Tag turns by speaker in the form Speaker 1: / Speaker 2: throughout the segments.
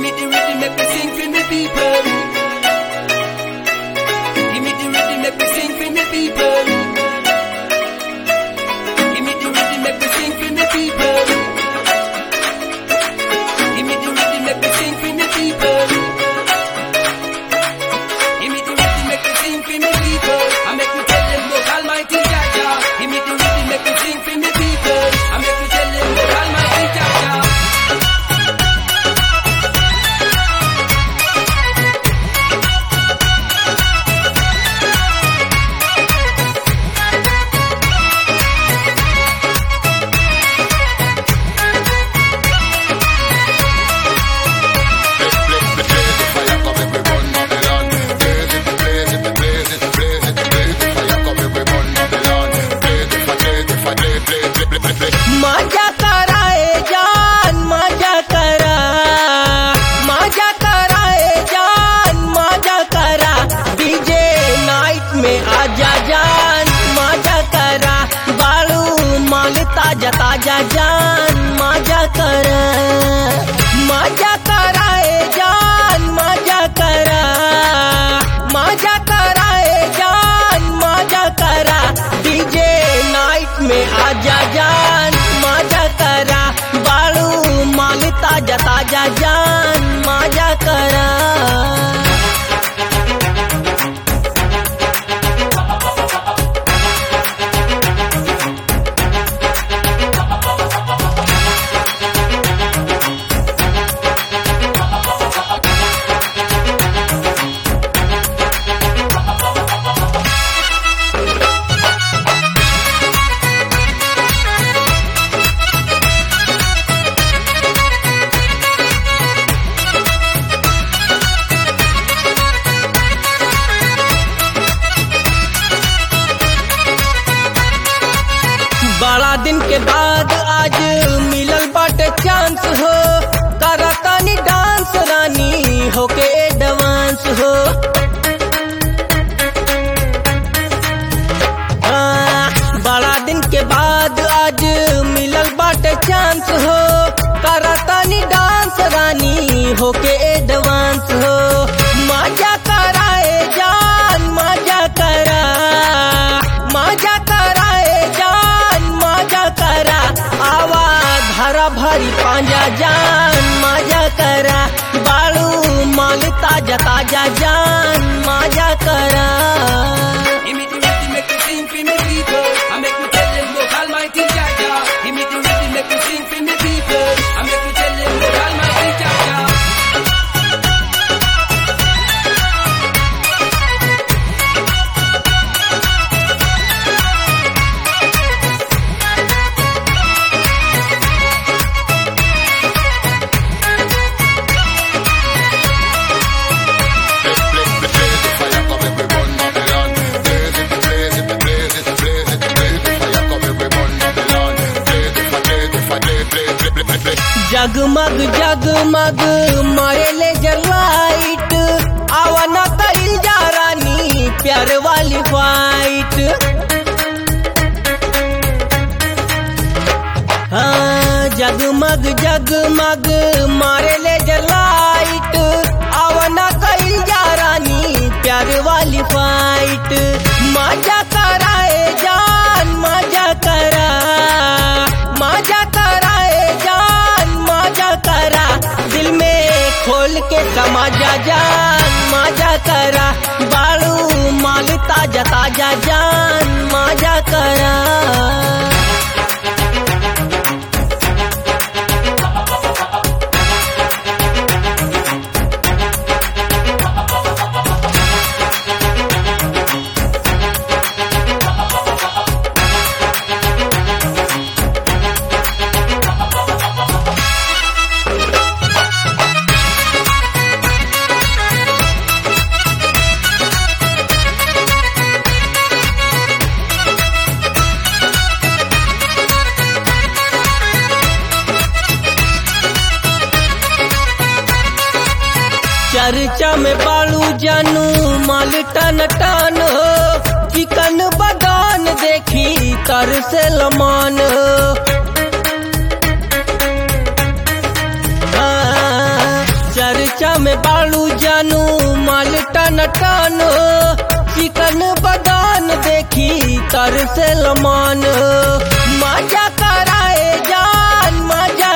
Speaker 1: me the rhythm, make me sing for me people. Give me the rhythm, make me sing for me people. Give me the rhythm, make me sing for me people. Give me the rhythm, make me sing for me people. Give me the rhythm, make me sing for me people. I make me tell them, look, Almighty Jaja. Give me the rhythm, make me sing for me people. I make me tell them, look, Almighty Jaja.
Speaker 2: मजा कराए जान मजा करा, मजा कराए जान मजा करा, डीजे नाइट में आजा जान मजा करा, बालू माल ताजा ताजा जान मजा करा, मजा कराए जान मजा करा, मजा कराए जान मजा करा, डीजे नाइट में आजा जान मजा करा, बालू माल ताजा ताजा जान मजा करा। बड़ा दिन के बाद आज मिलल बाटे चांस हो, करतानी डांस रानी होके एडवांस हो। बड़ा दिन के बाद आज मिलल बाटे चांस हो, करतानी डांस रानी होके एडवांस हो। मजा कराए जान मजा करा, मजा कराए जान मजा करा, आवाज हरा भरी पांजा जान मजा करा, बालू माल ताजा ताजा जान मजा करा।
Speaker 1: Give me the rhythm, make me sing for me people. I make me tell them, look, Almighty Jaja. Give me the rhythm, make me sing for me people. I make me tell them, look, Almighty Jaja.
Speaker 2: जगमग जगमग मारे ले light, आवाना कइल जा रानी प्यार वाली fight. हाँ जगमग जगमग मारे ले लाइट, आवाना कइल जा रानी प्यार वाली फाइट। मजा कराए जान मजा करा, मजा कराए जान मजा करा, दिल में खोल के समझा जान मजा करा, बालू माल ताजा ताजा जान मजा करा। चर्चा में बालू जानू माल टन टन हो, चिकन बदान देखी कर से लमान हो। जानू माल टन टन चिकन बदान देखी तर से लमान मजा कराए जान मजा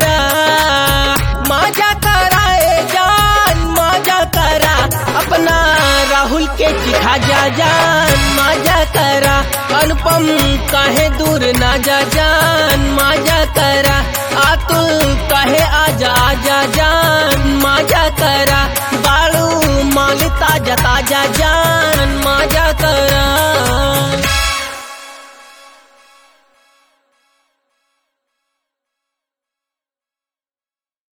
Speaker 2: कराए जान मजा करा अपना राहुल के चिखा जा जान मजा करा अनुपम काहे दूर ना जा जान मजा करा अतुल काहे आजा आजा जान मजा करा बालू माल ताजा ताजा जान मजा करा।